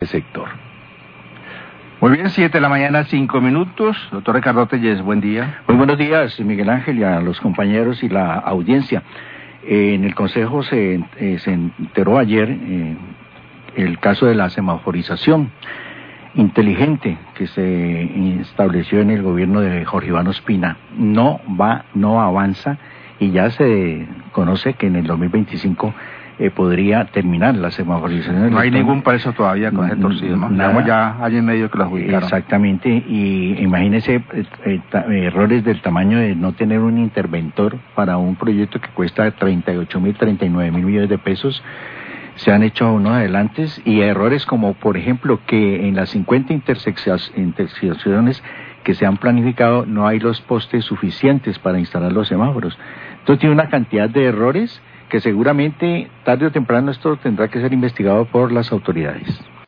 sector. Muy bien, 7 de la mañana, 5 minutos. Doctor Ricardo Telles, buen día. Muy buenos días, Miguel Ángel, y a los compañeros y la audiencia. En el Consejo se enteró ayer el caso de la semaforización inteligente que se estableció en el gobierno de Jorge Iván Ospina. No avanza, y ya se conoce que en el 2025 podría terminar la semaforización. No hay ningún preso todavía con ese torcido, ¿no? Digamos, ya hay en medio que lo adjudicaron. Exactamente, y imagínese errores del tamaño de no tener un interventor para un proyecto que cuesta 38.000, 39.000 millones de pesos. Se han hecho unos adelantes, y errores como, por ejemplo, que en las 50 intersecciones que se han planificado no hay los postes suficientes para instalar los semáforos. Entonces tiene una cantidad de errores que seguramente tarde o temprano esto tendrá que ser investigado por las autoridades.